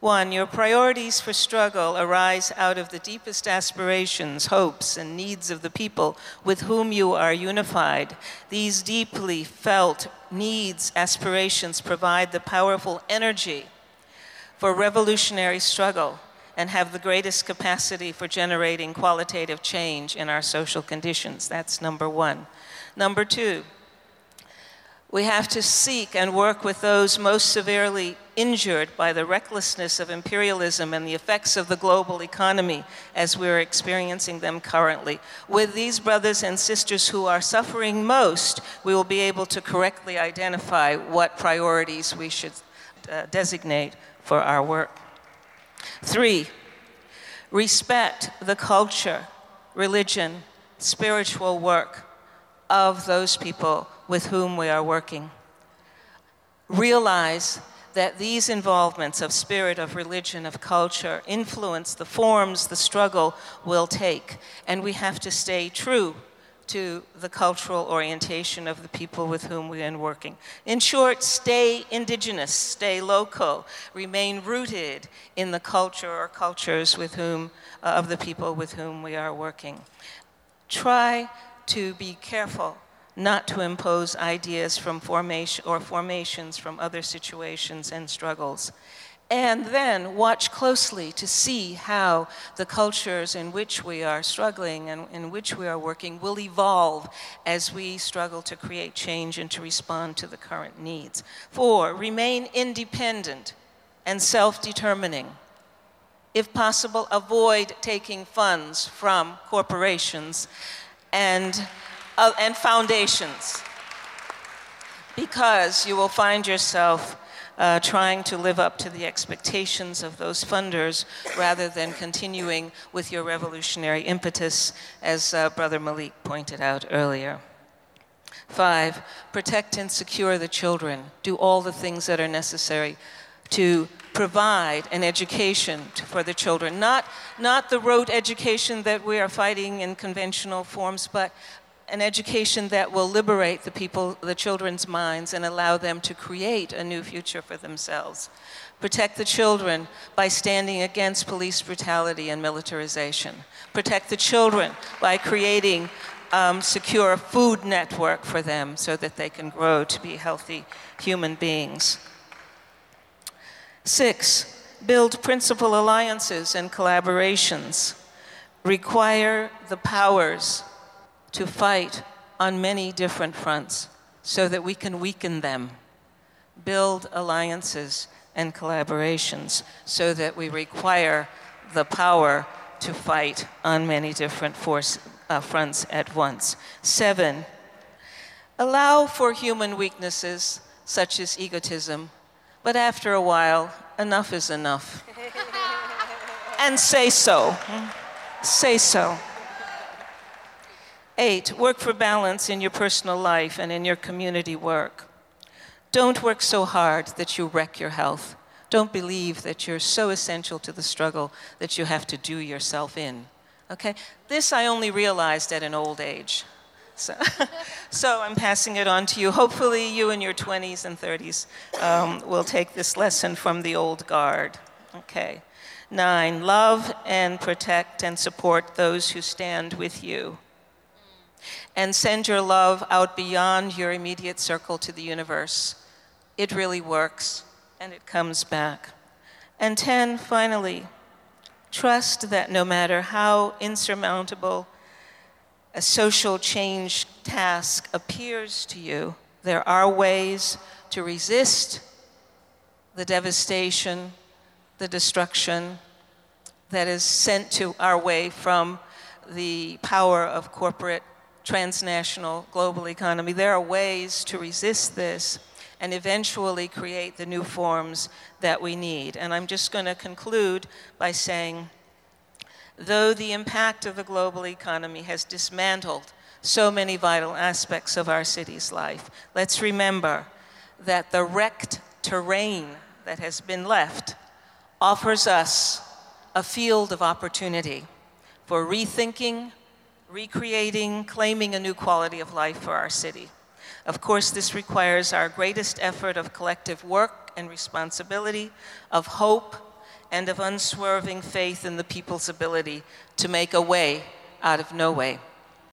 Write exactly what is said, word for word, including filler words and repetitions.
One, your priorities for struggle arise out of the deepest aspirations, hopes, and needs of the people with whom you are unified. These deeply felt needs, aspirations provide the powerful energy for revolutionary struggle and have the greatest capacity for generating qualitative change in our social conditions. That's number one. Number two, we have to seek and work with those most severely injured by the recklessness of imperialism and the effects of the global economy as we're experiencing them currently. With these brothers and sisters who are suffering most, we will be able to correctly identify what priorities we should uh, designate for our work. Three, respect the culture, religion, spiritual work of those people with whom we are working. Realize that these involvements of spirit, of religion, of culture influence the forms the struggle will take, and we have to stay true to the cultural orientation of the people with whom we are working. In short, stay indigenous, stay local, remain rooted in the culture or cultures with whom, uh, of the people with whom we are working. Try to be careful not to impose ideas from formation or formations from other situations and struggles. And then watch closely to see how the cultures in which we are struggling and in which we are working will evolve as we struggle to create change and to respond to the current needs. Four, remain independent and self-determining. If possible, avoid taking funds from corporations and Uh, and foundations, because you will find yourself uh, trying to live up to the expectations of those funders rather than continuing with your revolutionary impetus, as uh, Brother Malik pointed out earlier. Five, protect and secure the children. Do all the things that are necessary to provide an education for the children. Not, not the rote education that we are fighting in conventional forms, but an education that will liberate the people, the children's minds, and allow them to create a new future for themselves. Protect the children by standing against police brutality and militarization. Protect the children by creating um, secure food network for them so that they can grow to be healthy human beings. Six, build principal alliances and collaborations. Require the powers to fight on many different fronts so that we can weaken them. Build alliances and collaborations so that we require the power to fight on many different force, uh, fronts at once. Seven, allow for human weaknesses such as egotism, but after a while, enough is enough. And say so. Say so. Eight, work for balance in your personal life and in your community work. Don't work so hard that you wreck your health. Don't believe that you're so essential to the struggle that you have to do yourself in, okay? This I only realized at an old age. So, so I'm passing it on to you. Hopefully you in your twenties and thirties um, will take this lesson from the old guard, okay? Nine, love and protect and support those who stand with you. And send your love out beyond your immediate circle to the universe. It really works, and it comes back. And ten, finally, trust that no matter how insurmountable a social change task appears to you, there are ways to resist the devastation, the destruction that is sent to our way from the power of corporate transnational global economy. There are ways to resist this and eventually create the new forms that we need. And I'm just going to conclude by saying, though the impact of the global economy has dismantled so many vital aspects of our city's life, let's remember that the wrecked terrain that has been left offers us a field of opportunity for rethinking, recreating, claiming a new quality of life for our city. Of course, this requires our greatest effort of collective work and responsibility, of hope and of unswerving faith in the people's ability to make a way out of no way.